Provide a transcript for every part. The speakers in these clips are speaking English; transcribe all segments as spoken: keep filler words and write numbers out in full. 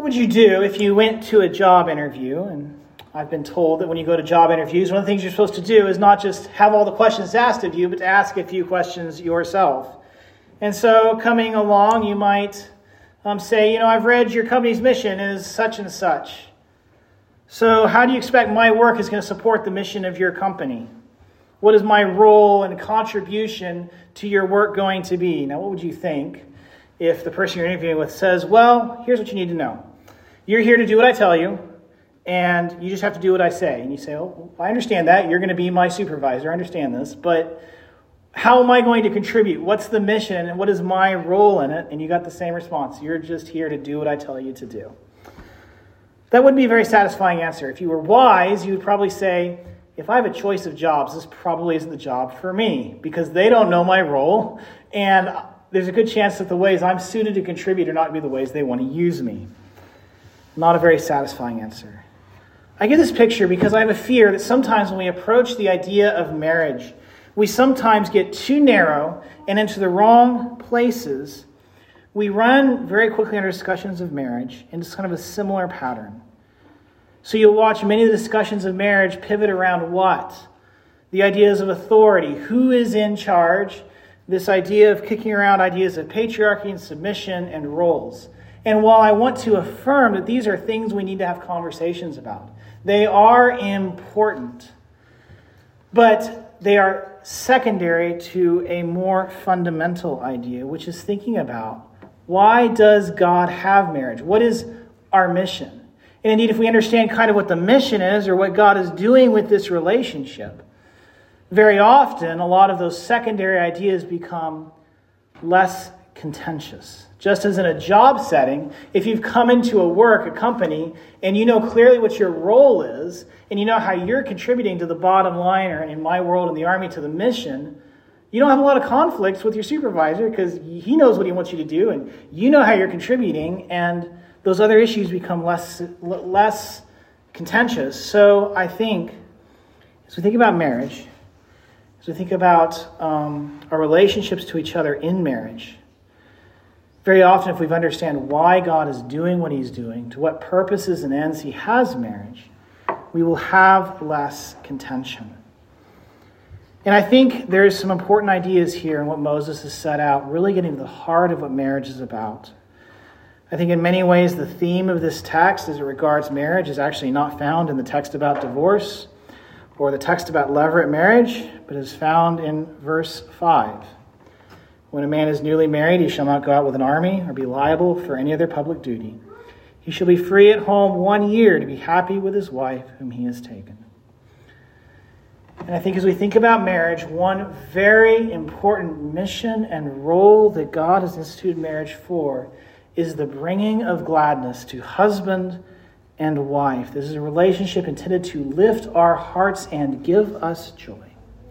What would you do if you went to a job interview? And I've been told that when you go to job interviews, one of the things you're supposed to do is not just have all the questions asked of you, but to ask a few questions yourself. And so coming along, you might um, say, you know, I've read your company's mission is such and such. So how do you expect my work is going to support the mission of your company? What is my role and contribution to your work going to be? Now, what would you think if the person you're interviewing with says, well, here's what you need to know. You're here to do what I tell you, and you just have to do what I say. And you say, oh, I understand that. You're going to be my supervisor. I understand this. But how am I going to contribute? What's the mission, and what is my role in it? And you got the same response. You're just here to do what I tell you to do. That wouldn't be a very satisfying answer. If you were wise, you would probably say, if I have a choice of jobs, this probably isn't the job for me, because they don't know my role, and there's a good chance that the ways I'm suited to contribute are not going to be the ways they want to use me. Not a very satisfying answer. I get this picture because I have a fear that sometimes when we approach the idea of marriage, we sometimes get too narrow and into the wrong places. We run very quickly into discussions of marriage into kind of a similar pattern. So you'll watch many of the discussions of marriage pivot around what? The ideas of authority. Who is in charge? This idea of kicking around ideas of patriarchy and submission and roles. And while I want to affirm that these are things we need to have conversations about, they are important, but they are secondary to a more fundamental idea, which is thinking about, why does God have marriage? What is our mission? And indeed, if we understand kind of what the mission is or what God is doing with this relationship, very often a lot of those secondary ideas become less contentious. Just as in a job setting, if you've come into a work, a company, and you know clearly what your role is, and you know how you're contributing to the bottom line, or in my world, in the Army, to the mission, you don't have a lot of conflicts with your supervisor because he knows what he wants you to do, and you know how you're contributing, and those other issues become less less contentious. So I think, as we think about marriage, as we think about um, our relationships to each other in marriage, very often if we understand why God is doing what he's doing, to what purposes and ends he has marriage, we will have less contention. And I think there's some important ideas here in what Moses has set out, really getting to the heart of what marriage is about. I think in many ways the theme of this text as it regards marriage is actually not found in the text about divorce or the text about levirate marriage, but is found in verse five. When a man is newly married, he shall not go out with an army or be liable for any other public duty. He shall be free at home one year to be happy with his wife whom he has taken. And I think as we think about marriage, one very important mission and role that God has instituted marriage for is the bringing of gladness to husband and wife. This is a relationship intended to lift our hearts and give us joy.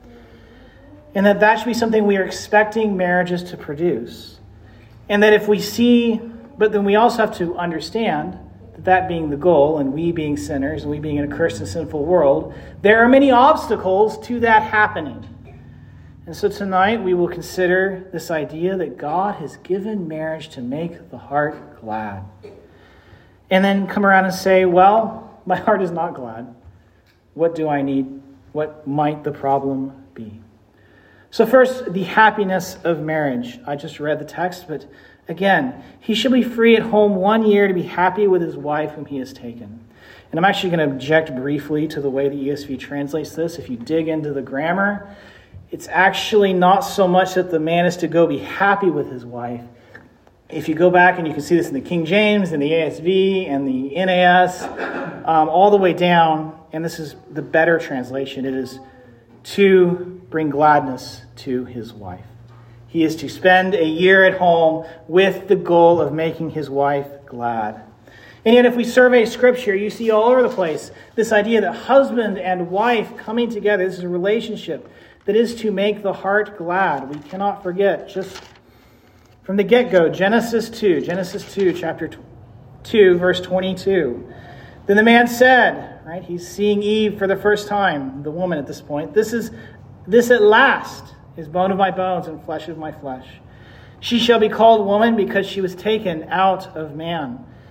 And that that should be something we are expecting marriages to produce. And that if we see, but then we also have to understand that that being the goal, and we being sinners, and we being in a cursed and sinful world, there are many obstacles to that happening. And so tonight we will consider this idea that God has given marriage to make the heart glad. And then come around and say, well, my heart is not glad. What do I need? What might the problem be? So first, the happiness of marriage. I just read the text, but again, he shall be free at home one year to be happy with his wife whom he has taken. And I'm actually going to object briefly to the way the E S V translates this. If you dig into the grammar, it's actually not so much that the man is to go be happy with his wife. If you go back, and you can see this in the King James, and the A S V, and the N A S, um, all the way down, and this is the better translation, it is to bring gladness to his wife. He is to spend a year at home with the goal of making his wife glad. And yet if we survey Scripture, you see all over the place this idea that husband and wife coming together, this is a relationship that is to make the heart glad. We cannot forget, just from the get-go, Genesis two, Genesis two, chapter two, verse twenty-two. Then the man said, right, he's seeing Eve for the first time, the woman at this point, this is this at last is bone of my bones and flesh of my flesh. She shall be called woman because she was taken out of man.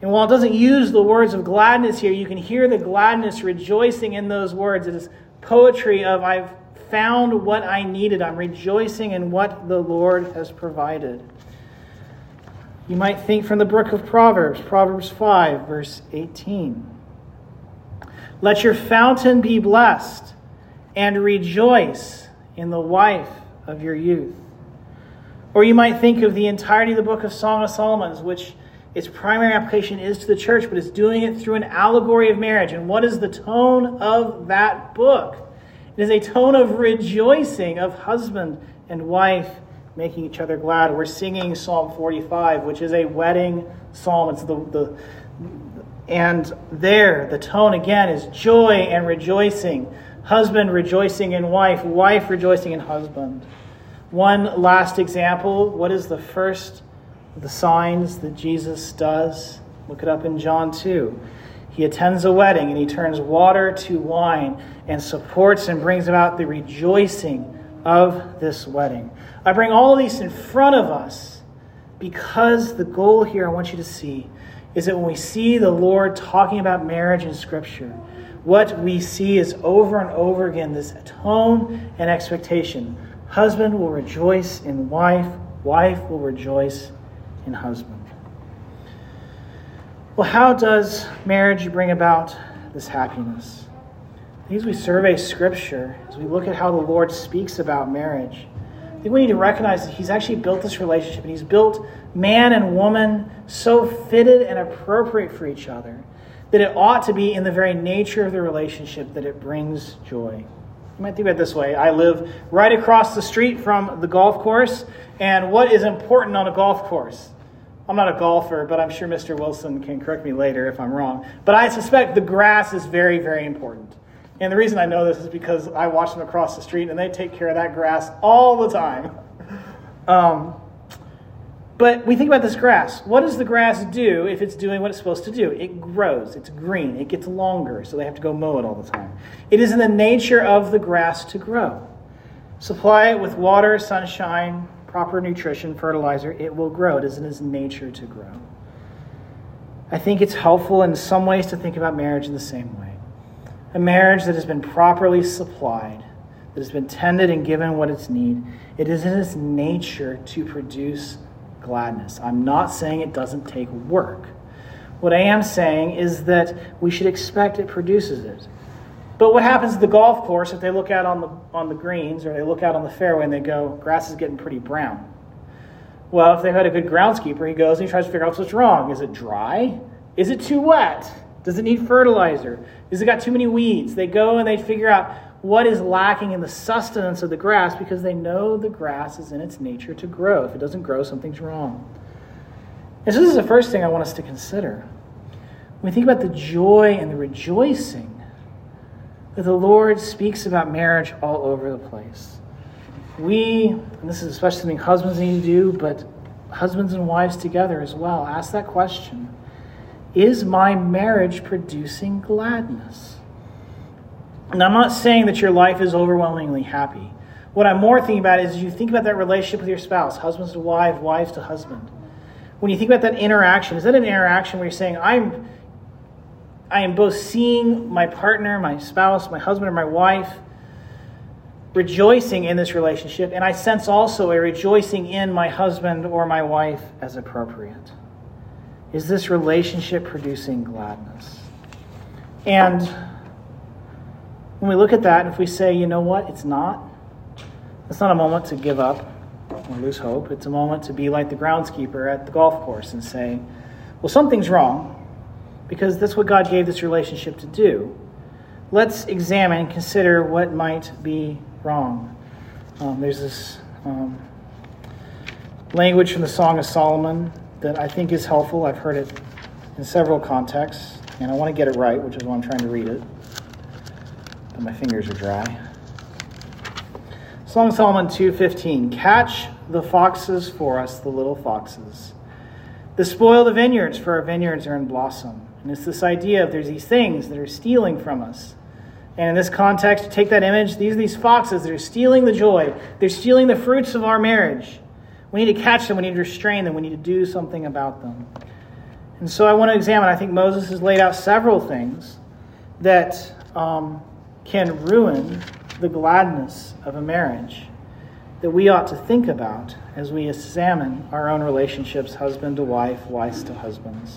And while it doesn't use the words of gladness here, you can hear the gladness rejoicing in those words. It is poetry of I've found what I needed. I'm rejoicing in what the Lord has provided. You might think from the book of Proverbs, Proverbs five, verse eighteen. Let your fountain be blessed, and rejoice in the wife of your youth. Or you might think of the entirety of the book of Song of Solomon, which its primary application is to the church, but it's doing it through an allegory of marriage. And what is the tone of that book? It is a tone of rejoicing, of husband and wife making each other glad. We're singing Psalm forty-five, which is a wedding psalm. It's the, the and there, the tone again is joy and rejoicing. Husband rejoicing in wife, wife rejoicing in husband. One last example. What is the first of the signs that Jesus does? Look it up in John two. He attends a wedding and he turns water to wine and supports and brings about the rejoicing of this wedding. I bring all of these in front of us because the goal here I want you to see is that when we see the Lord talking about marriage in Scripture, what we see is over and over again this tone and expectation. Husband will rejoice in wife, wife will rejoice in husband. Well, how does marriage bring about this happiness? As we survey Scripture, as we look at how the Lord speaks about marriage, I think we need to recognize that He's actually built this relationship, and He's built man and woman so fitted and appropriate for each other that it ought to be in the very nature of the relationship that it brings joy. You might think about it this way. I live right across the street from the golf course, and what is important on a golf course? I'm not a golfer, but I'm sure Mister Wilson can correct me later if I'm wrong. But I suspect the grass is very, very important. And the reason I know this is because I watch them across the street, and they take care of that grass all the time. Um, but we think about this grass. What does the grass do if it's doing what it's supposed to do? It grows. It's green. It gets longer, so they have to go mow it all the time. It is in the nature of the grass to grow. Supply it with water, sunshine, proper nutrition, fertilizer, it will grow. It is in its nature to grow. I think it's helpful in some ways to think about marriage in the same way. A marriage that has been properly supplied, that has been tended and given what it's need, it is in its nature to produce gladness. I'm not saying it doesn't take work. What I am saying is that we should expect it produces it. But what happens at the golf course if they look out on the on the greens or they look out on the fairway and they go, grass is getting pretty brown? Well, if they've had a good groundskeeper, he goes and he tries to figure out what's wrong. Is it dry? Is it too wet? Does it need fertilizer? Has it got too many weeds? They go and they figure out what is lacking in the sustenance of the grass because they know the grass is in its nature to grow. If it doesn't grow, something's wrong. And so this is the first thing I want us to consider. When we think about the joy and the rejoicing that the Lord speaks about marriage all over the place. We, and this is especially something husbands need to do, but husbands and wives together as well, ask that question. Is my marriage producing gladness? And I'm not saying that your life is overwhelmingly happy. What I'm more thinking about is you think about that relationship with your spouse, husbands to wife, wives to husband. When you think about that interaction, is that an interaction where you're saying, I'm I am both seeing my partner, my spouse, my husband, or my wife rejoicing in this relationship, and I sense also a rejoicing in my husband or my wife as appropriate? Is this relationship producing gladness? And when we look at that, if we say, you know what, it's not, it's not a moment to give up or lose hope. It's a moment to be like the groundskeeper at the golf course and say, well, something's wrong, because that's what God gave this relationship to do. Let's examine and consider what might be wrong. Um, there's this um, language from the Song of Solomon that I think is helpful. I've heard it in several contexts, and I want to get it right, which is why I'm trying to read it. But my fingers are dry. Song of Solomon two fifteen. Catch the foxes for us, the little foxes. The spoil the vineyards, for our vineyards are in blossom. And it's this idea of there's these things that are stealing from us. And in this context, take that image, these are these foxes that are stealing the joy. They're stealing the fruits of our marriage. We need to catch them. We need to restrain them. We need to do something about them. And And so I want to examine, I think Moses has laid out several things that um, can ruin the gladness of a marriage that we ought to think about as we examine our own relationships, husband to wife, wives to husbands.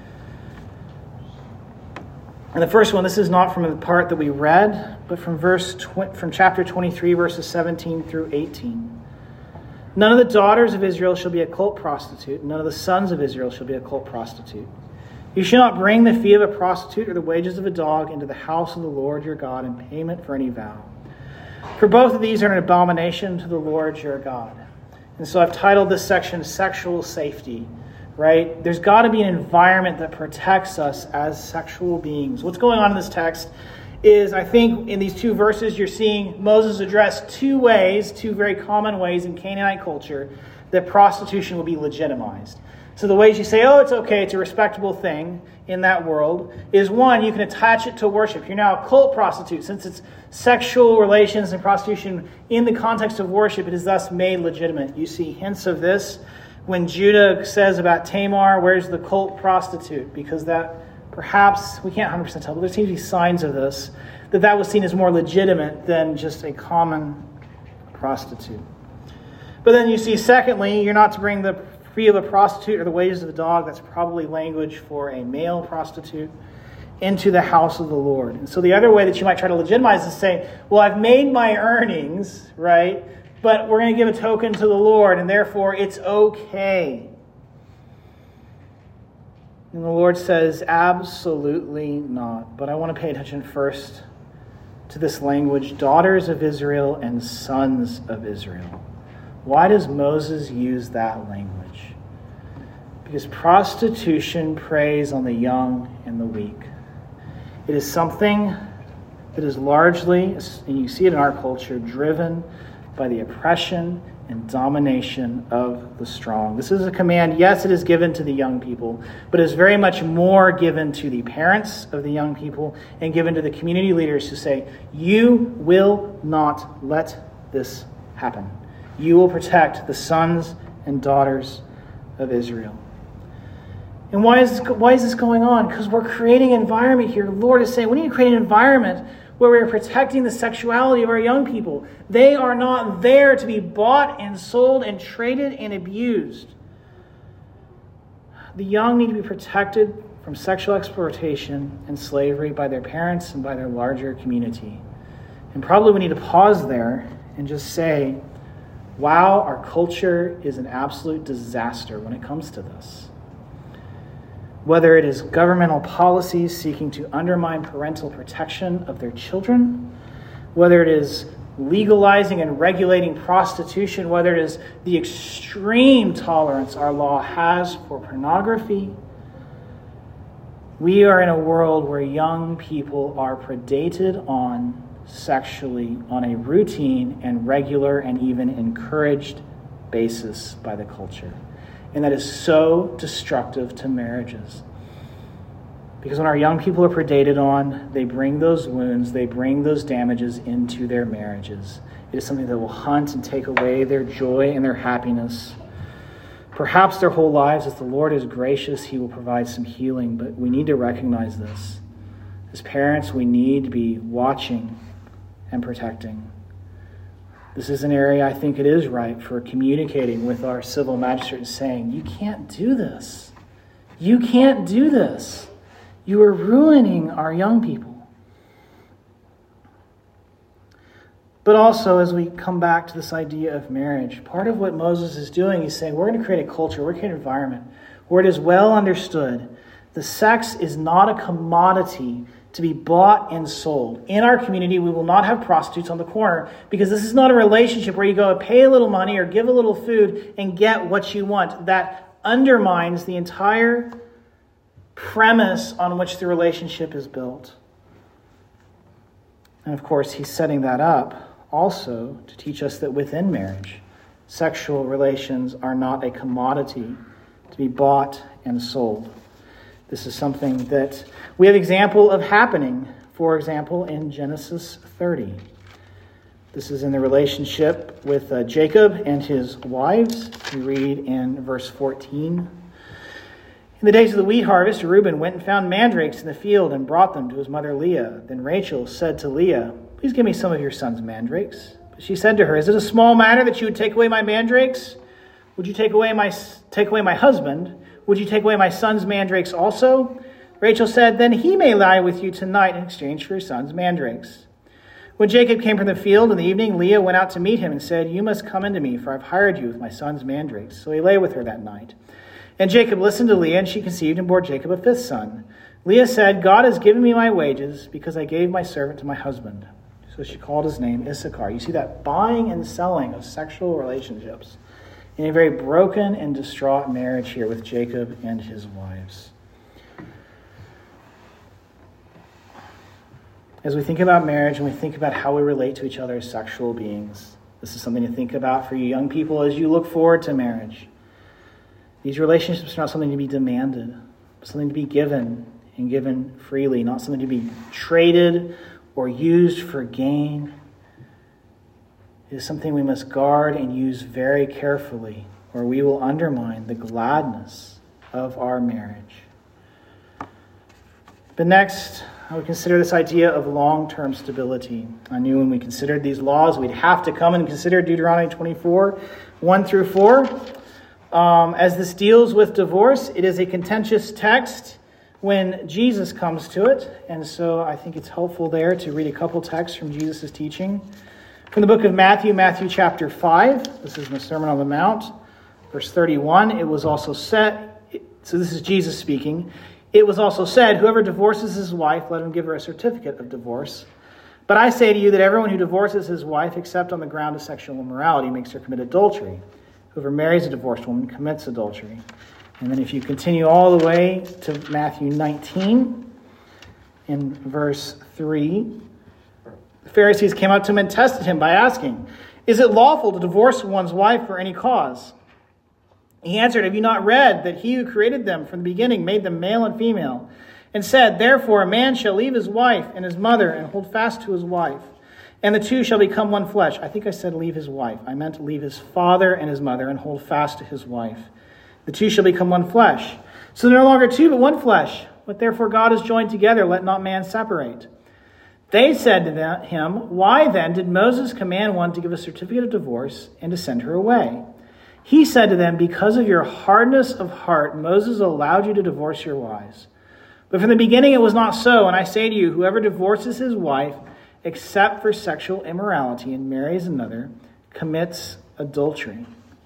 And the first one, this is not from the part that we read, but from verse tw- from chapter twenty-three, verses seventeen through eighteen. None of the daughters of Israel shall be a cult prostitute, and none of the sons of Israel shall be a cult prostitute. You shall not bring the fee of a prostitute or the wages of a dog into the house of the Lord your God in payment for any vow. For both of these are an abomination to the Lord your God. And so I've titled this section Sexual Safety, right? There's got to be an environment that protects us as sexual beings. What's going on in this text is, I think, in these two verses, you're seeing Moses address two ways, two very common ways in Canaanite culture that prostitution will be legitimized. So the ways you say, oh, it's okay, it's a respectable thing in that world, is one, you can attach it to worship. You're now a cult prostitute. Since it's sexual relations and prostitution in the context of worship, it is thus made legitimate. You see hints of this when Judah says about Tamar, where's the cult prostitute? Because that perhaps, we can't one hundred percent tell, but there seems to be signs of this, that that was seen as more legitimate than just a common prostitute. But then you see, secondly, you're not to bring the fee of a prostitute or the wages of a dog, that's probably language for a male prostitute, into the house of the Lord. And so the other way that you might try to legitimize is say, well, I've made my earnings, right? But we're going to give a token to the Lord, and therefore it's okay. And the Lord says, absolutely not. But I want to pay attention first to this language, daughters of Israel and sons of Israel. Why does Moses use that language? Because prostitution preys on the young and the weak. It is something that is largely, and you see it in our culture, driven by the oppression and domination of the strong. This is a command, yes, it is given to the young people, but it is very much more given to the parents of the young people and given to the community leaders who say, you will not let this happen. You will protect the sons and daughters of Israel. And why is this, why is this going on? Because we're creating an environment here. The Lord is saying we need to create an environment where we are protecting the sexuality of our young people. They are not there to be bought and sold and traded and abused. The young need to be protected from sexual exploitation and slavery by their parents and by their larger community. And probably we need to pause there and just say, wow, our culture is an absolute disaster when it comes to this. Whether it is governmental policies seeking to undermine parental protection of their children, whether it is legalizing and regulating prostitution, whether it is the extreme tolerance our law has for pornography, we are in a world where young people are predated on sexually on a routine and regular and even encouraged basis by the culture. And that is so destructive to marriages. Because when our young people are predated on, they bring those wounds, they bring those damages into their marriages. It is something that will hunt and take away their joy and their happiness. Perhaps their whole lives, if the Lord is gracious, he will provide some healing. But we need to recognize this. As parents, we need to be watching and protecting. This is an area I think it is right for communicating with our civil magistrate and saying, you can't do this. You can't do this. You are ruining our young people. But also, as we come back to this idea of marriage, part of what Moses is doing is saying, we're going to create a culture, we're going to create an environment where it is well understood the sex is not a commodity to be bought and sold. In our community, we will not have prostitutes on the corner because this is not a relationship where you go pay a little money or give a little food and get what you want. That undermines the entire premise on which the relationship is built. And of course, he's setting that up also to teach us that within marriage, sexual relations are not a commodity to be bought and sold. This is something that we have example of happening, for example, in Genesis thirty. This is in the relationship with uh, Jacob and his wives. We read in verse fourteen. In the days of the wheat harvest, Reuben went and found mandrakes in the field and brought them to his mother Leah. Then Rachel said to Leah, "Please give me some of your son's mandrakes." But she said to her, "Is it a small matter that you would take away my mandrakes? Would you take away my take away my husband? Would you take away my son's mandrakes also?" Rachel said, "Then he may lie with you tonight in exchange for your son's mandrakes." When Jacob came from the field in the evening, Leah went out to meet him and said, "You must come into me, for I've hired you with my son's mandrakes." So he lay with her that night. And Jacob listened to Leah, and she conceived and bore Jacob a fifth son. Leah said, "God has given me my wages because I gave my servant to my husband." So she called his name Issachar. You see that buying and selling of sexual relationships in a very broken and distraught marriage here with Jacob and his wives. As we think about marriage and we think about how we relate to each other as sexual beings, this is something to think about for you young people as you look forward to marriage. These relationships are not something to be demanded, but something to be given and given freely, not something to be traded or used for gain. It is something we must guard and use very carefully, or we will undermine the gladness of our marriage. But next, I would consider this idea of long-term stability. I knew when we considered these laws, we'd have to come and consider Deuteronomy twenty-four, one through four. Um, as this deals with divorce, it is a contentious text when Jesus comes to it. And so I think it's helpful there to read a couple texts from Jesus' teaching. From the book of Matthew, Matthew chapter five. This is in the Sermon on the Mount. Verse thirty-one, it was also said, so this is Jesus speaking, "It was also said, whoever divorces his wife, let him give her a certificate of divorce. But I say to you that everyone who divorces his wife, except on the ground of sexual immorality, makes her commit adultery. Whoever marries a divorced woman commits adultery." And then if you continue all the way to Matthew nineteen, in verse three, the Pharisees came up to him and tested him by asking, "Is it lawful to divorce one's wife for any cause?" He answered, "Have you not read that he who created them from the beginning made them male and female, and said, therefore a man shall leave his wife and his mother and hold fast to his wife, and the two shall become one flesh." I think I said leave his wife. I meant to leave his father and his mother and hold fast to his wife. "The two shall become one flesh. So they're no longer two, but one flesh. What therefore God has joined together, let not man separate." They said to them, him, "Why then did Moses command one to give a certificate of divorce and to send her away?" He said to them, "Because of your hardness of heart, Moses allowed you to divorce your wives. But from the beginning it was not so, and I say to you, whoever divorces his wife, except for sexual immorality, and marries another, commits adultery."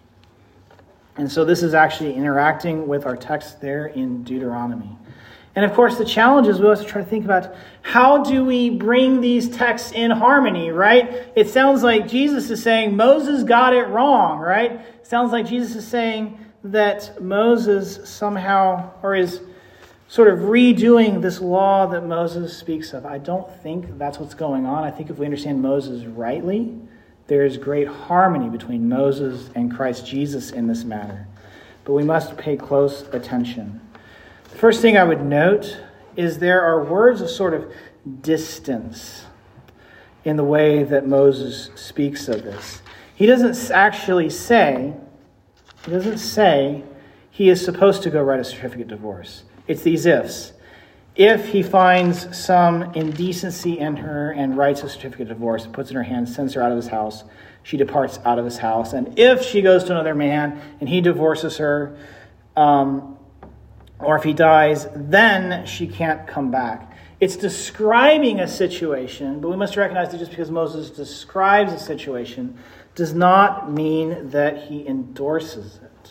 And so this is actually interacting with our text there in Deuteronomy. And of course, the challenge is we always try to think about how do we bring these texts in harmony, right? It sounds like Jesus is saying Moses got it wrong, right? It sounds like Jesus is saying that Moses somehow, or is sort of redoing this law that Moses speaks of. I don't think that's what's going on. I think if we understand Moses rightly, there is great harmony between Moses and Christ Jesus in this matter. But we must pay close attention. The first thing I would note is there are words of sort of distance in the way that Moses speaks of this. He doesn't actually say, he doesn't say he is supposed to go write a certificate of divorce. It's these ifs. If he finds some indecency in her and writes a certificate of divorce, puts it in her hand, sends her out of his house, she departs out of his house. And if she goes to another man and he divorces her, um, or if he dies, then she can't come back. It's describing a situation, but we must recognize that just because Moses describes a situation does not mean that he endorses it.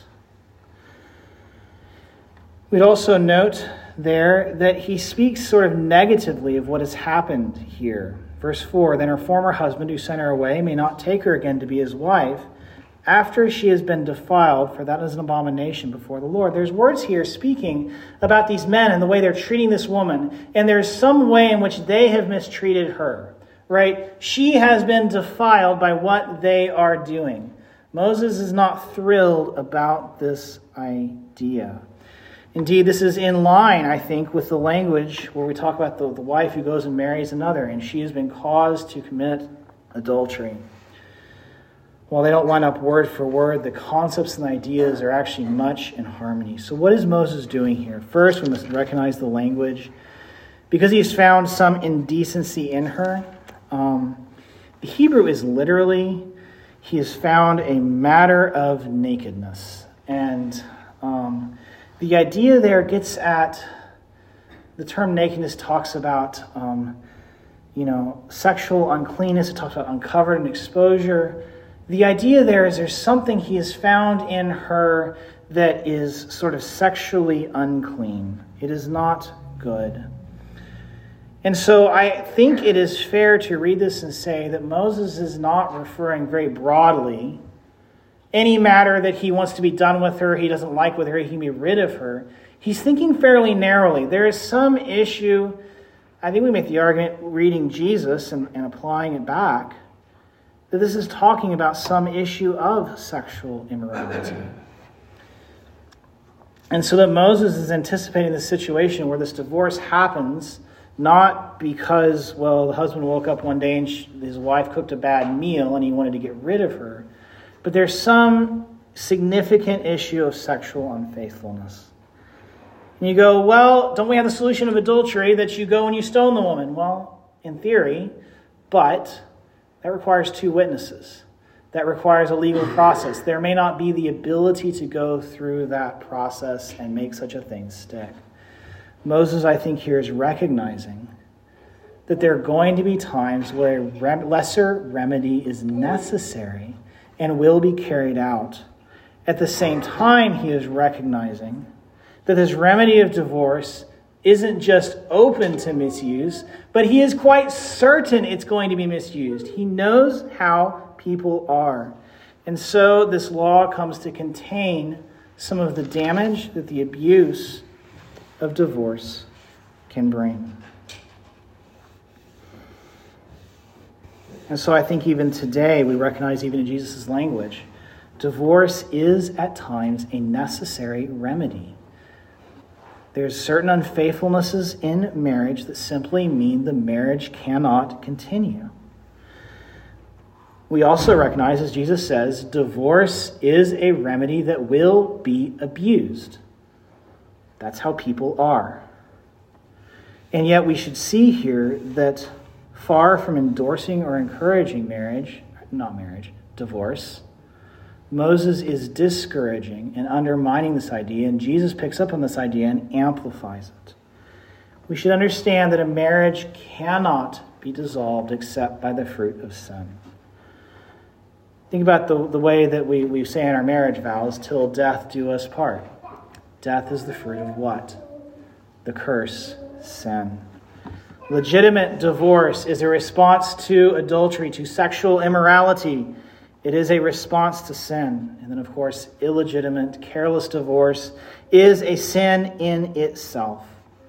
We'd also note there that he speaks sort of negatively of what has happened here. Verse four, "Then her former husband who sent her away may not take her again to be his wife after she has been defiled, for that is an abomination before the Lord." There's words here speaking about these men and the way they're treating this woman, and there's some way in which they have mistreated her, right? She has been defiled by what they are doing. Moses is not thrilled about this idea. Indeed, this is in line, I think, with the language where we talk about the, the wife who goes and marries another, and she has been caused to commit adultery. while they don't line up word for word, the concepts and ideas are actually much in harmony. So what is Moses doing here? First, we must recognize the language. Because he's found some indecency in her, um, the Hebrew is literally, he has found a matter of nakedness. And um, the idea there gets at, the term nakedness talks about, um, you know, sexual uncleanness. It talks about uncovered and exposure. The idea there is there's something he has found in her that is sort of sexually unclean. It is not good. And so I think it is fair to read this and say that Moses is not referring very broadly any matter that he wants to be done with her, he doesn't like with her, he can be rid of her. He's thinking fairly narrowly. There is some issue, I think we make the argument reading Jesus and, and applying it back, that this is talking about some issue of sexual immorality. And so that Moses is anticipating the situation where this divorce happens, not because, well, the husband woke up one day and she, his wife cooked a bad meal and he wanted to get rid of her, but there's some significant issue of sexual unfaithfulness. And you go, well, don't we have the solution of adultery that you go and you stone the woman? Well, in theory, but that requires two witnesses. That requires a legal process. There may not be the ability to go through that process and make such a thing stick. Moses, I think, here is recognizing that there are going to be times where a lesser remedy is necessary and will be carried out. At the same time, he is recognizing that this remedy of divorce isn't just open to misuse, but he is quite certain it's going to be misused. He knows how people are. And so this law comes to contain some of the damage that the abuse of divorce can bring. And so I think even today we recognize, even in Jesus' language, divorce is at times a necessary remedy. There's certain unfaithfulnesses in marriage that simply mean the marriage cannot continue. We also recognize, as Jesus says, divorce is a remedy that will be abused. That's how people are. And yet we should see here that far from endorsing or encouraging marriage, not marriage, divorce, Moses is discouraging and undermining this idea, and Jesus picks up on this idea and amplifies it. We should understand that a marriage cannot be dissolved except by the fruit of sin. Think about the, the way that we, we say in our marriage vows, till death do us part. Death is the fruit of what? The curse, sin. Legitimate divorce is a response to adultery, to sexual immorality. It is a response to sin. And then, of course, illegitimate, careless divorce is a sin in itself.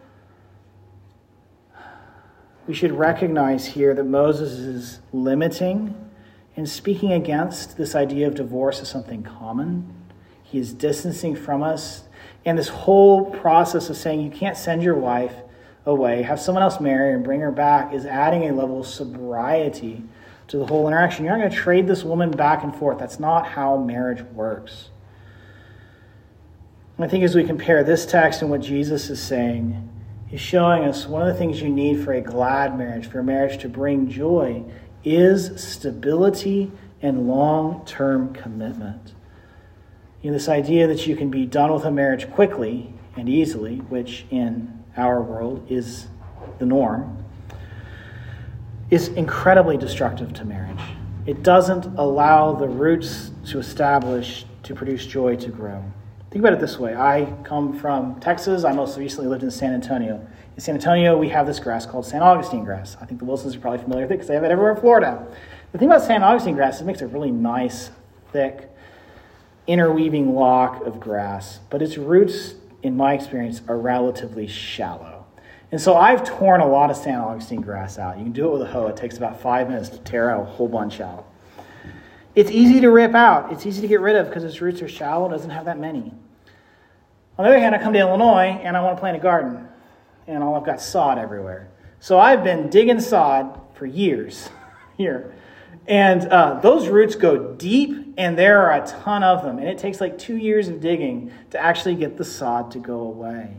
We should recognize here that Moses is limiting and speaking against this idea of divorce as something common. He is distancing from us. And this whole process of saying you can't send your wife away, have someone else marry and bring her back, is adding a level of sobriety to the whole interaction. You're not going to trade this woman back and forth. That's not how marriage works. And I think as we compare this text and what Jesus is saying, he's showing us one of the things you need for a glad marriage, for a marriage to bring joy, is stability and long-term commitment. You know, this idea that you can be done with a marriage quickly and easily, which in our world is the norm, is incredibly destructive to marriage. It doesn't allow the roots to establish, to produce joy to grow. Think about it this way. I come from Texas. I most recently lived in San Antonio. In San Antonio, we have this grass called Saint Augustine grass. I think the Wilsons are probably familiar with it because they have it everywhere in Florida. The thing about Saint Augustine grass is it makes a really nice, thick, interweaving lock of grass. But its roots, in my experience, are relatively shallow. And so I've torn a lot of Saint Augustine grass out. You can do it with a hoe. It takes about five minutes to tear out a whole bunch out. It's easy to rip out. It's easy to get rid of because its roots are shallow. It doesn't have that many. On the other hand, I come to Illinois and I want to plant a garden. And all I've got sod everywhere. So I've been digging sod for years here. And uh, those roots go deep, and there are a ton of them. And it takes like two years of digging to actually get the sod to go away.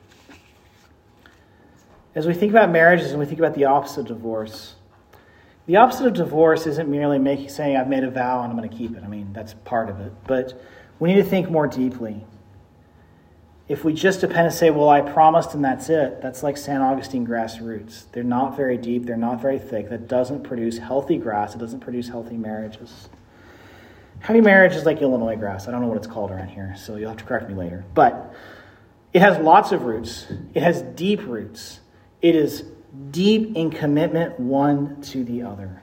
As we think about marriages and we think about the opposite of divorce, the opposite of divorce isn't merely making, saying, I've made a vow and I'm going to keep it. I mean, that's part of it. But we need to think more deeply. If we just depend and say, well, I promised and that's it, that's like Saint Augustine grass roots. They're not very deep. They're not very thick. That doesn't produce healthy grass. It doesn't produce healthy marriages. Healthy marriage is like Illinois grass. I don't know what it's called around here, so you'll have to correct me later. But it has lots of roots. It has deep roots. It is deep in commitment one to the other.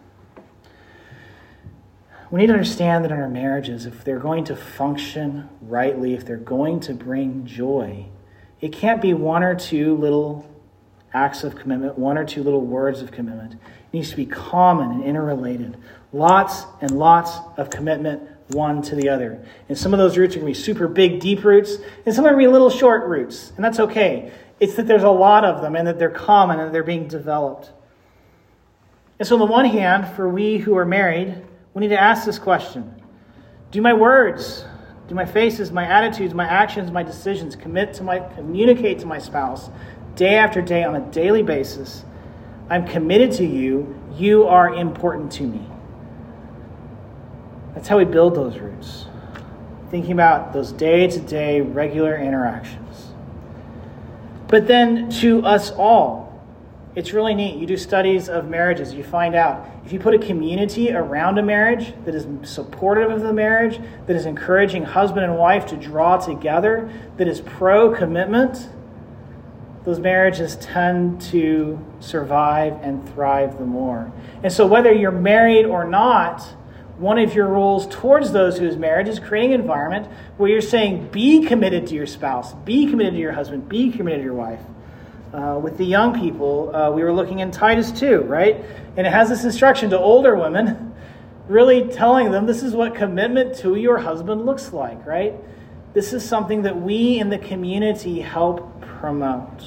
We need to understand that in our marriages, if they're going to function rightly, if they're going to bring joy, it can't be one or two little acts of commitment, one or two little words of commitment. It needs to be common and interrelated. Lots and lots of commitment one to the other. And some of those roots are going to be super big, deep roots, and some are going to be little short roots, and that's okay. It's that there's a lot of them and that they're common and they're being developed. And so on the one hand, for we who are married, we need to ask this question. Do my words, do my faces, my attitudes, my actions, my decisions commit to my, communicate to my spouse day after day on a daily basis? I'm committed to you. You are important to me. That's how we build those roots. Thinking about those day-to-day regular interactions. But then to us all, it's really neat. You do studies of marriages. You find out if you put a community around a marriage that is supportive of the marriage, that is encouraging husband and wife to draw together, that is pro-commitment, those marriages tend to survive and thrive the more. And so whether you're married or not, one of your rules towards those whose marriage is creating an environment where you're saying, be committed to your spouse, be committed to your husband, be committed to your wife. Uh, with the young people, uh, we were looking in Titus two, right? And it has this instruction to older women, really telling them this is what commitment to your husband looks like, right? This is something that we in the community help promote.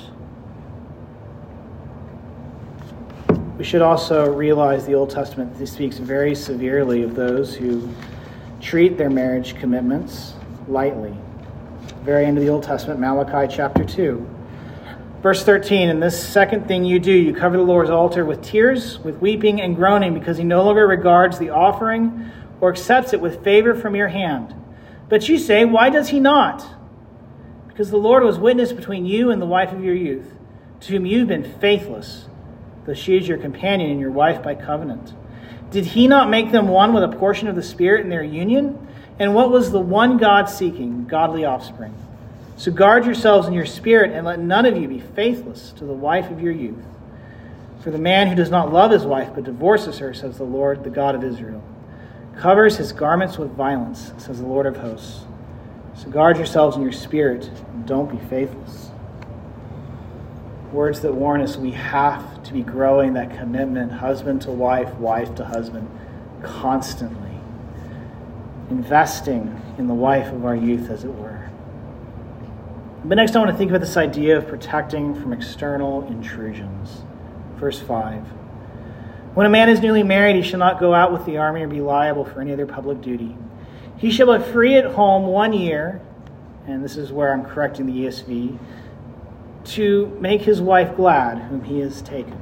We should also realize the Old Testament speaks very severely of those who treat their marriage commitments lightly. Very end of the Old Testament, Malachi chapter two. Verse thirteen, and this second thing you do, you cover the Lord's altar with tears, with weeping and groaning, because he no longer regards the offering or accepts it with favor from your hand. But you say, why does he not? Because the Lord was witness between you and the wife of your youth, to whom you've been faithless, though she is your companion and your wife by covenant. Did he not make them one with a portion of the Spirit in their union? And what was the one God seeking? Godly offspring. So guard yourselves in your spirit, and let none of you be faithless to the wife of your youth. For the man who does not love his wife, but divorces her, says the Lord, the God of Israel, covers his garments with violence, says the Lord of hosts. So guard yourselves in your spirit, and don't be faithless. Words that warn us we have to be growing that commitment, husband to wife, wife to husband, constantly. Investing in the wife of our youth, as it were. But next I want to think about this idea of protecting from external intrusions. Verse five. When a man is newly married, he shall not go out with the army or be liable for any other public duty. He shall be free at home one year, and this is where I'm correcting the E S V, to make his wife glad, whom he has taken.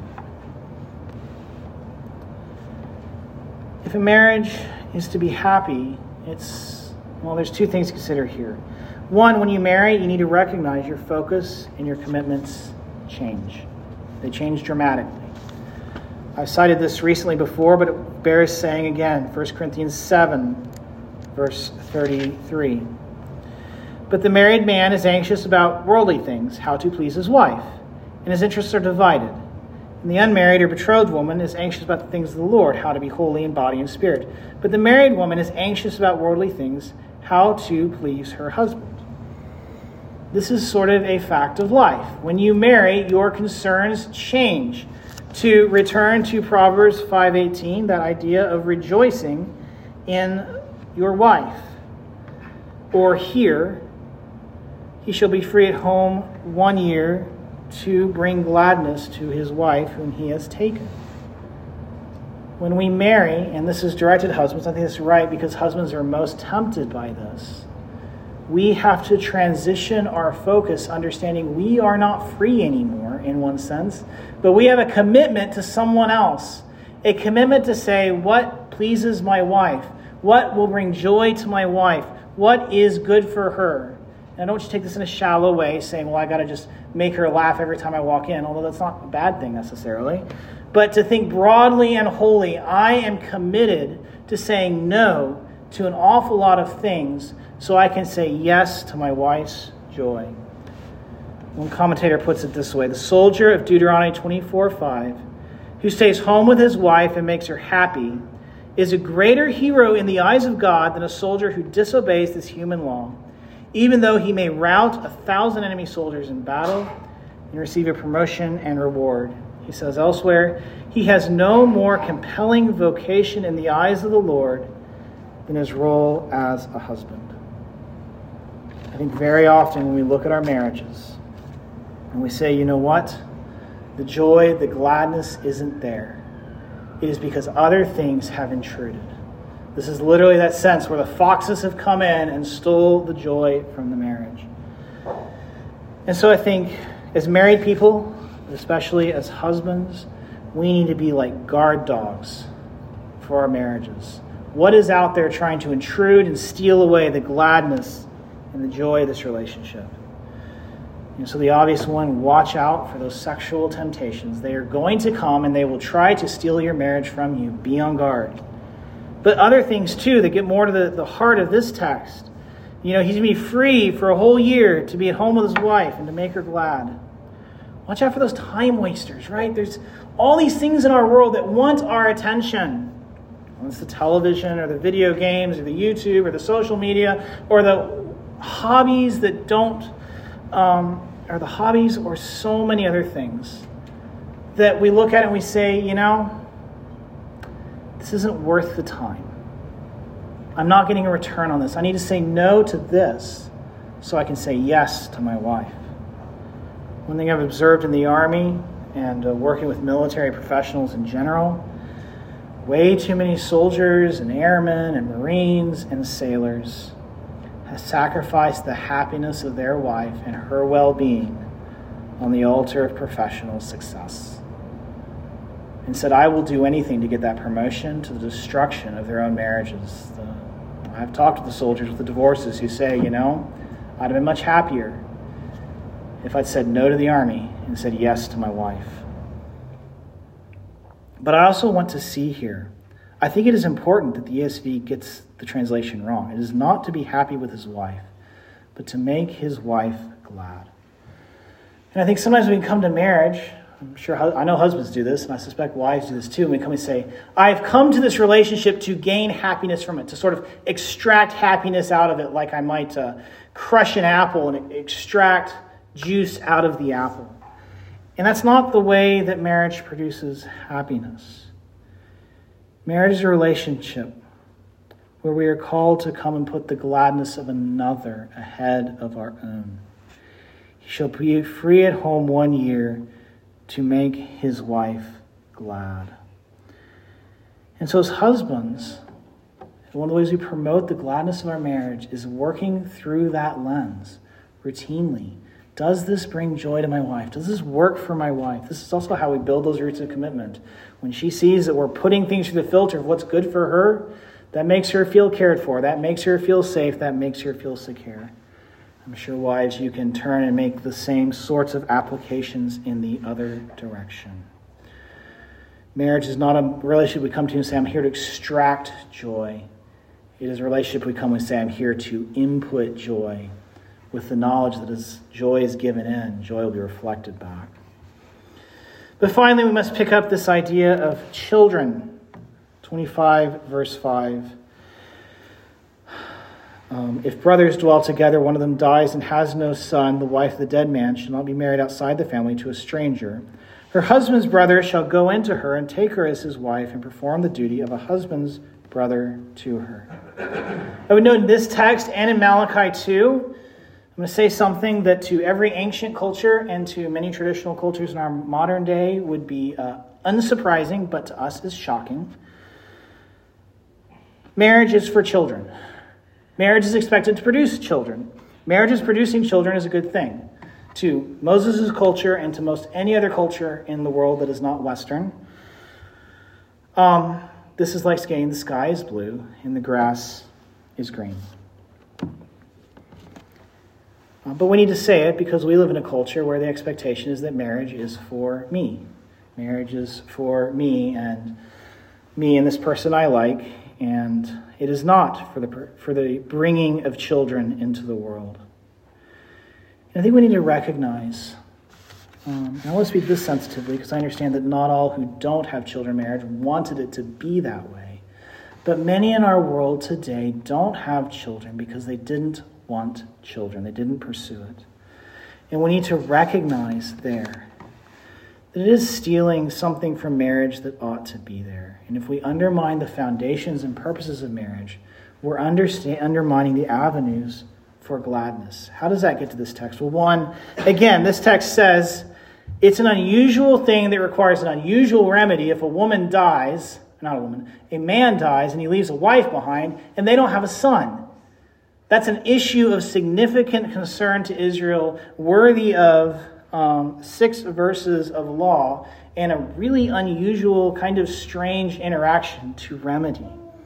If a marriage is to be happy, it's, well, there's two things to consider here. One, when you marry, you need to recognize your focus and your commitments change. They change dramatically. I've cited this recently before, but it bears saying again. First Corinthians seven, verse thirty-three. But the married man is anxious about worldly things, how to please his wife, and his interests are divided. And the unmarried or betrothed woman is anxious about the things of the Lord, how to be holy in body and spirit. But the married woman is anxious about worldly things, how to please her husband. This is sort of a fact of life. When you marry, your concerns change. To return to Proverbs five eighteen, that idea of rejoicing in your wife. Or here, he shall be free at home one year to bring gladness to his wife whom he has taken. When we marry, and this is directed at husbands, I think this is right because husbands are most tempted by this. We have to transition our focus, understanding we are not free anymore in one sense, but we have a commitment to someone else. A commitment to say, what pleases my wife? What will bring joy to my wife? What is good for her? And I don't just take this in a shallow way, saying, well, I got to just make her laugh every time I walk in, although that's not a bad thing necessarily. But to think broadly and wholly, I am committed to saying no to an awful lot of things so I can say yes to my wife's joy. One commentator puts it this way: the soldier of Deuteronomy twenty-four five, who stays home with his wife and makes her happy, is a greater hero in the eyes of God than a soldier who disobeys this human law, even though he may rout a thousand enemy soldiers in battle and receive a promotion and reward. He says elsewhere, he has no more compelling vocation in the eyes of the Lord than his role as a husband. I think very often when we look at our marriages and we say, you know what? The joy, the gladness isn't there. It is because other things have intruded. This is literally that sense where the foxes have come in and stole the joy from the marriage. And so I think as married people, especially as husbands, we need to be like guard dogs for our marriages. What is out there trying to intrude and steal away the gladness and the joy of this relationship? And so the obvious one, watch out for those sexual temptations. They are going to come and they will try to steal your marriage from you. Be on guard. But other things too that get more to the, the heart of this text. You know, he's going to be free for a whole year to be at home with his wife and to make her glad. Watch out for those time wasters, right? There's all these things in our world that want our attention. Whether it's the television or the video games or the YouTube or the social media or the hobbies that don't, um, or the hobbies or so many other things that we look at and we say, you know, this isn't worth the time. I'm not getting a return on this. I need to say no to this so I can say yes to my wife. One thing I've observed in the Army and uh, working with military professionals in general, way too many soldiers and airmen and Marines and sailors have sacrificed the happiness of their wife and her well-being on the altar of professional success. And said, I will do anything to get that promotion to the destruction of their own marriages. The, I've talked to the soldiers with the divorces who say, you know, I'd have been much happier if I'd said no to the Army and said yes to my wife. But I also want to see here, I think it is important that the E S V gets the translation wrong. It is not to be happy with his wife, but to make his wife glad. And I think sometimes when we come to marriage, I'm sure I know husbands do this, and I suspect wives do this too, and we come and say, I've come to this relationship to gain happiness from it, to sort of extract happiness out of it, like I might uh, crush an apple and extract juice out of the apple. And that's not the way that marriage produces happiness. Marriage is a relationship where we are called to come and put the gladness of another ahead of our own. He shall be free at home one year to make his wife glad. And so as husbands, one of the ways we promote the gladness of our marriage is working through that lens routinely. Does this bring joy to my wife? Does this work for my wife? This is also how we build those roots of commitment. When she sees that we're putting things through the filter of what's good for her, that makes her feel cared for. That makes her feel safe. That makes her feel secure. I'm sure, wives, you can turn and make the same sorts of applications in the other direction. Marriage is not a relationship we come to and say, I'm here to extract joy. It is a relationship we come and say, I'm here to input joy, with the knowledge that as joy is given in, joy will be reflected back. But finally, we must pick up this idea of children. twenty-five, verse five. Um, if brothers dwell together, one of them dies and has no son, the wife of the dead man shall not be married outside the family to a stranger. Her husband's brother shall go into her and take her as his wife and perform the duty of a husband's brother to her. I would note in this text and in Malachi two, I'm going to say something that to every ancient culture and to many traditional cultures in our modern day would be uh, unsurprising, but to us is shocking. Marriage is for children. Marriage is expected to produce children. Marriage is producing children is a good thing to Moses' culture and to most any other culture in the world that is not Western. Um, this is like saying the sky is blue and the grass is green. Uh, but we need to say it because we live in a culture where the expectation is that marriage is for me. Marriage is for me and me and this person I like, and it is not for the for the bringing of children into the world. And I think we need to recognize, um, and I want to speak this sensitively because I understand that not all who don't have children in marriage wanted it to be that way. But many in our world today don't have children because they didn't want children. They didn't pursue it. And we need to recognize there that it is stealing something from marriage that ought to be there. And if we undermine the foundations and purposes of marriage, we're understand, undermining the avenues for gladness. How does that get to this text? Well, one, again, this text says it's an unusual thing that requires an unusual remedy if a woman dies, not a woman, a man dies and he leaves a wife behind and they don't have a son. That's an issue of significant concern to Israel, worthy of um, six verses of law and a really unusual, kind of strange interaction to remedy.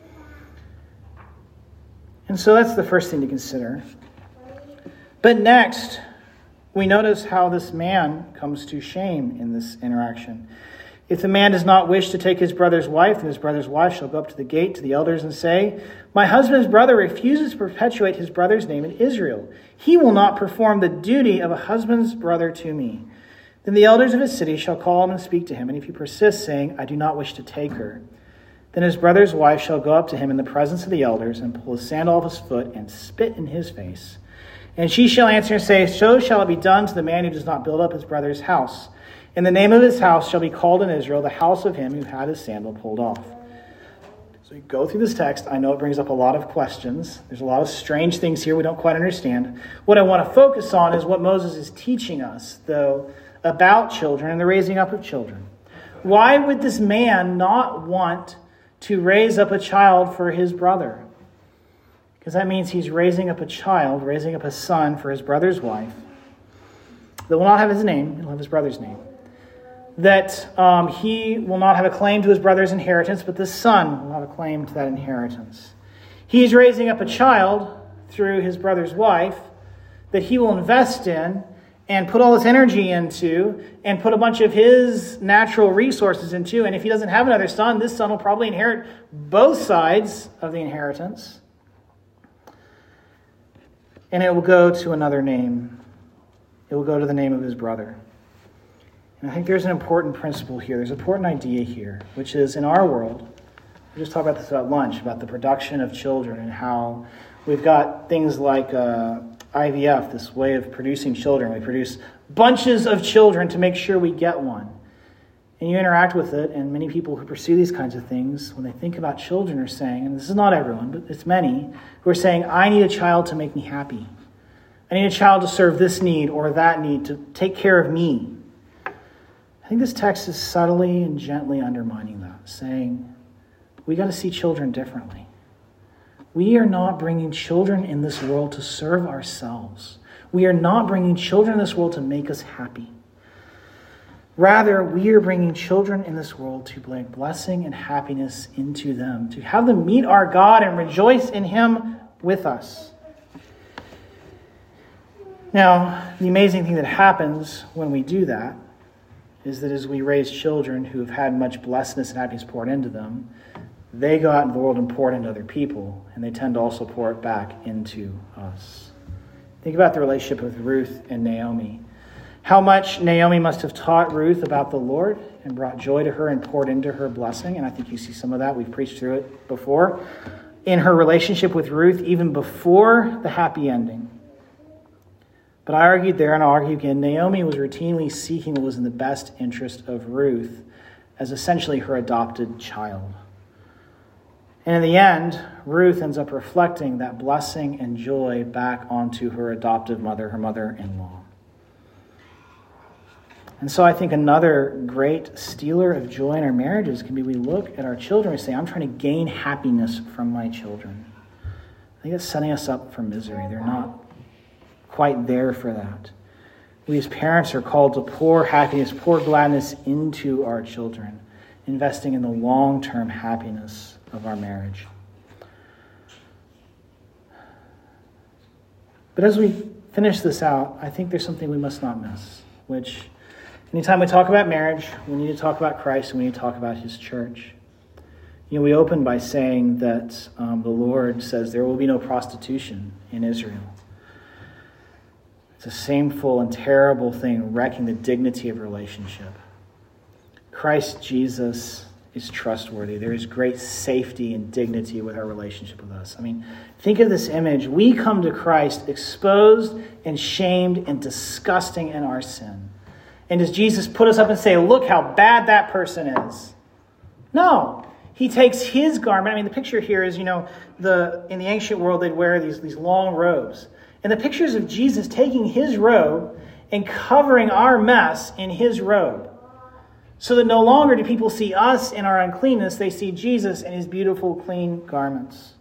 And so that's the first thing to consider. But next, we notice how this man comes to shame in this interaction. If the man does not wish to take his brother's wife, then his brother's wife shall go up to the gate to the elders and say, "My husband's brother refuses to perpetuate his brother's name in Israel. He will not perform the duty of a husband's brother to me." Then the elders of his city shall call him and speak to him. And if he persists, saying, "I do not wish to take her," then his brother's wife shall go up to him in the presence of the elders and pull his sandal off his foot and spit in his face. And she shall answer and say, "So shall it be done to the man who does not build up his brother's house. And the name of his house shall be called in Israel, the house of him who had his sandal pulled off." So you go through this text. I know it brings up a lot of questions. There's a lot of strange things here we don't quite understand. What I want to focus on is what Moses is teaching us, though, about children and the raising up of children. Why would this man not want to raise up a child for his brother? Because that means he's raising up a child, raising up a son for his brother's wife that will not have his name, he'll have his brother's name. That um, he will not have a claim to his brother's inheritance, but the son will have a claim to that inheritance. He's raising up a child through his brother's wife that he will invest in and put all his energy into and put a bunch of his natural resources into. And if he doesn't have another son, this son will probably inherit both sides of the inheritance. And it will go to another name. It will go to the name of his brother. And I think there's an important principle here. There's an important idea here, which is in our world, we just talked about this at lunch, about the production of children and how we've got things like uh, I V F, this way of producing children. We produce bunches of children to make sure we get one. And you interact with it, and many people who pursue these kinds of things, when they think about children, are saying, and this is not everyone, but it's many, who are saying, "I need a child to make me happy. I need a child to serve this need or that need, to take care of me." I think this text is subtly and gently undermining that, saying, we got to see children differently. We are not bringing children in this world to serve ourselves. We are not bringing children in this world to make us happy. Rather, we are bringing children in this world to bring blessing and happiness into them, to have them meet our God and rejoice in him with us. Now, the amazing thing that happens when we do that is that as we raise children who have had much blessedness and happiness poured into them, they go out into the world and pour it into other people, and they tend to also pour it back into us. Think about the relationship with Ruth and Naomi. How much Naomi must have taught Ruth about the Lord and brought joy to her and poured into her blessing, and I think you see some of that. We've preached through it before. In her relationship with Ruth, even before the happy ending. But I argued there, and I'll argue again, Naomi was routinely seeking what was in the best interest of Ruth as essentially her adopted child. And in the end, Ruth ends up reflecting that blessing and joy back onto her adoptive mother, her mother-in-law. And so I think another great stealer of joy in our marriages can be we look at our children and say, I'm trying to gain happiness from my children. I think it's setting us up for misery. They're not quite there for that. We as parents are called to pour happiness, pour gladness into our children, investing in the long-term happiness of our marriage. But as we finish this out, I think there's something we must not miss, which anytime we talk about marriage, we need to talk about Christ and we need to talk about his church. You know, we open by saying that um, the Lord says there will be no prostitution in Israel. It's a shameful and terrible thing, wrecking the dignity of relationship. Christ Jesus is trustworthy. There is great safety and dignity with our relationship with us. I mean, think of this image. We come to Christ exposed and shamed and disgusting in our sin. And does Jesus put us up and say, look how bad that person is? No. He takes his garment. I mean, the picture here is, you know, the in the ancient world, they'd wear these, these long robes. And the pictures of Jesus taking his robe and covering our mess in his robe. So that no longer do people see us in our uncleanness, they see Jesus in his beautiful, clean garments.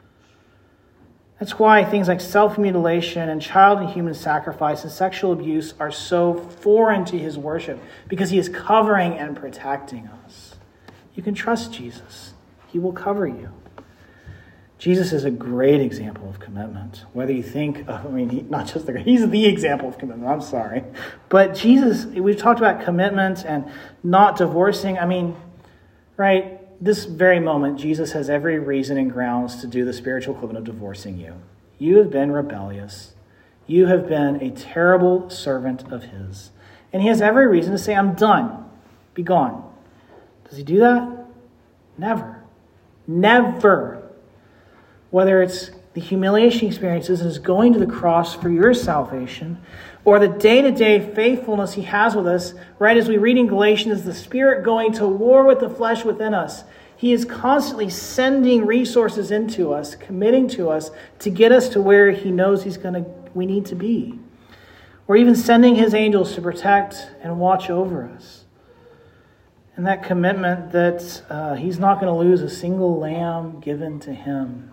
That's why things like self-mutilation and child and human sacrifice and sexual abuse are so foreign to his worship, because he is covering and protecting us. You can trust Jesus. He will cover you. Jesus is a great example of commitment. Whether you think, of, I mean, he, not just the, he's the example of commitment, I'm sorry. But Jesus, we've talked about commitment and not divorcing. I mean, right, this very moment, Jesus has every reason and grounds to do the spiritual equivalent of divorcing you. You have been rebellious. You have been a terrible servant of his. And he has every reason to say, I'm done. Be gone. Does he do that? Never. Never. Whether it's the humiliation experiences and is going to the cross for your salvation, or the day-to-day faithfulness he has with us, right as we read in Galatians, the Spirit going to war with the flesh within us. He is constantly sending resources into us, committing to us to get us to where he knows he's going to, we need to be. Or even sending his angels to protect and watch over us. And that commitment that uh, he's not going to lose a single lamb given to him.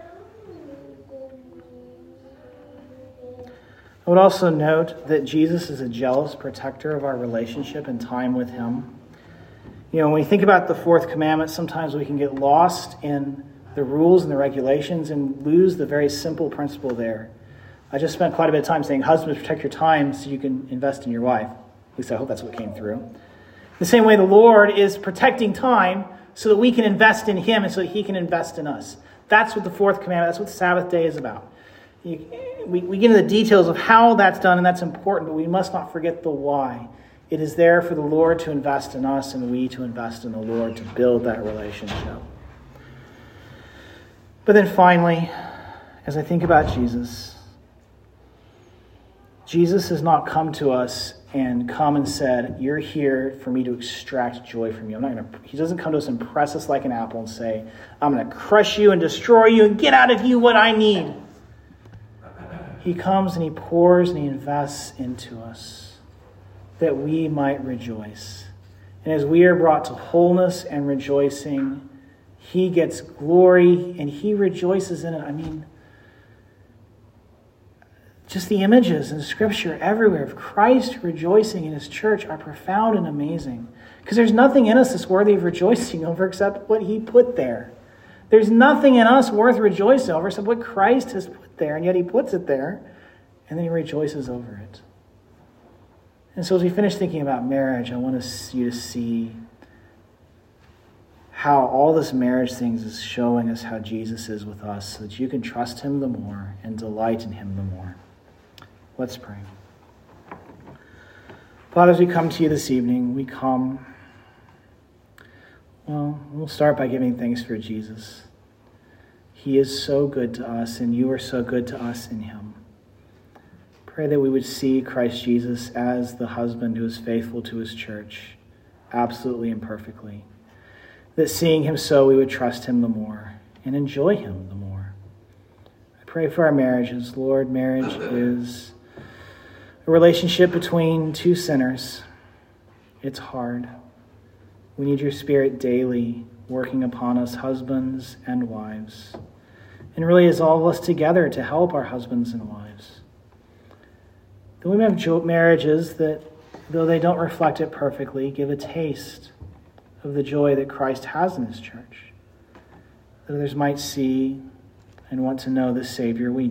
I would also note that Jesus is a jealous protector of our relationship and time with him. You know, when we think about the fourth commandment, sometimes we can get lost in the rules and the regulations and lose the very simple principle there. I just spent quite a bit of time saying, husbands, protect your time so you can invest in your wife. At least I hope that's what came through. The same way the Lord is protecting time so that we can invest in him and so that he can invest in us. That's what the fourth commandment, that's what the Sabbath day is about. You, we, we get into the details of how that's done, and that's important, but we must not forget the why. It is there for the Lord to invest in us and we to invest in the Lord to build that relationship. But then finally, as I think about Jesus, Jesus has not come to us and come and said, you're here for me to extract joy from you. I'm not going to, he doesn't come to us and press us like an apple and say, I'm going to crush you and destroy you and get out of you what I need. He comes and he pours and he invests into us that we might rejoice. And as we are brought to wholeness and rejoicing, he gets glory and he rejoices in it. I mean, just the images in Scripture everywhere of Christ rejoicing in his church are profound and amazing. Because there's nothing in us that's worthy of rejoicing over except what he put there. There's nothing in us worth rejoicing over except what Christ has put there, and yet he puts it there, and then he rejoices over it. And so as we finish thinking about marriage, I want you to see how all this marriage things is showing us how Jesus is with us, so that you can trust him the more and delight in him the more. Let's pray. Father, as we come to you this evening, we come, well, we'll start by giving thanks for Jesus. He is so good to us, and you are so good to us in him. Pray that we would see Christ Jesus as the husband who is faithful to his church, absolutely and perfectly. That seeing him so, we would trust him the more and enjoy him the more. I pray for our marriages. Lord, marriage is a relationship between two sinners. It's hard. We need your Spirit daily working upon us, husbands and wives. And really as all of us together to help our husbands and wives. Then we have marriages that, though they don't reflect it perfectly, give a taste of the joy that Christ has in his church. That others might see and want to know the Savior we